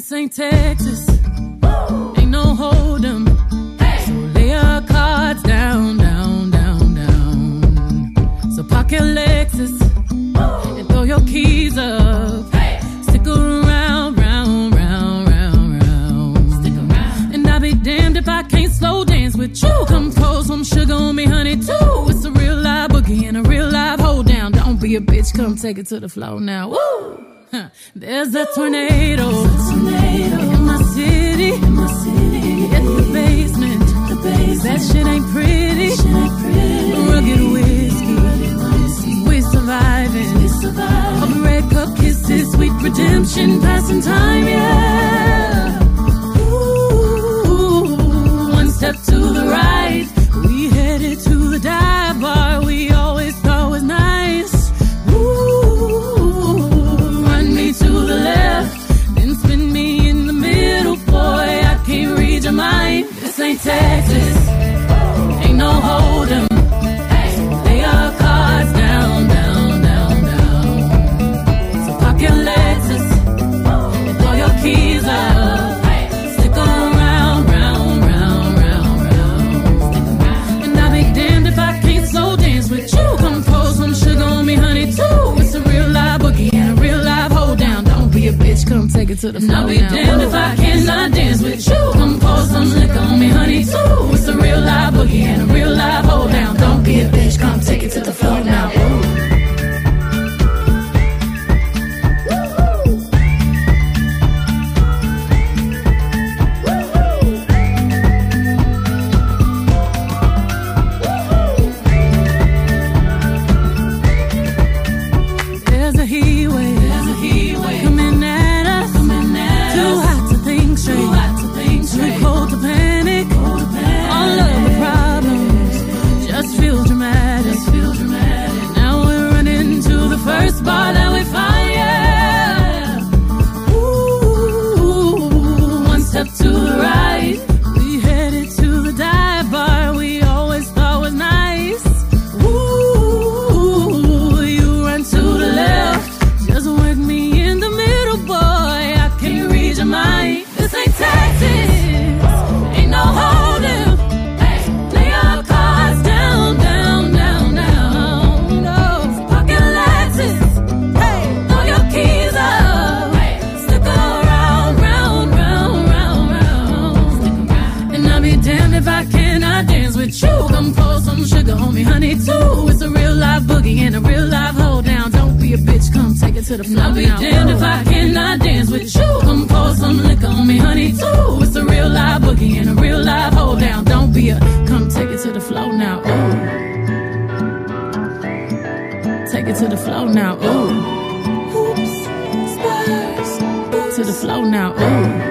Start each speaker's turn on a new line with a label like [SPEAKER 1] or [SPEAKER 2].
[SPEAKER 1] This ain't Texas, ain't no hold'em. So lay your cards down, down, down, down. So park your Lexus and throw your keys up. Stick around, round, round, round, round. Stick around. And I'll be damned if I can't slow dance with you. Come pour some sugar on me, honey, too. It's a real live boogie and a real live hold down. Don't be a bitch, come take it to the floor now. Woo! There's a tornado in my city. Hit the basement. That shit ain't pretty. Rugged whiskey. We surviving. All the red cup kisses, sweet redemption, passing time, yeah. Ooh, one step to the right. We headed to the dive bar we always thought was nice. To the left, then spin me in the middle, boy, I can't read your mind. This ain't Texas, ain't no hold'em. Lay your cards down, down, down, down. So park your Lexus and throw your keys up. Stick around, round, round, round, round. And I'll be damned if I can't slow dance with you. Come pour some sugar on me, honey, too. It's a real live boogie and a real live hold down. Don't be a bitch, come take it to the floor. I'll be damned if I cannot dance with you. Come pour some liquor on me, honey, too. It's a real live boogie and a real live hold down. Don't be a bitch, come take it to the floor now. Ooh. I'll be damned if I cannot dance with you. Come pour some liquor on me, honey, too. It's a real live boogie and a real live hold down. Don't be a, come take it to the floor now, ooh. Take it to the floor now, ooh. Oops, stars. To the floor now, ooh.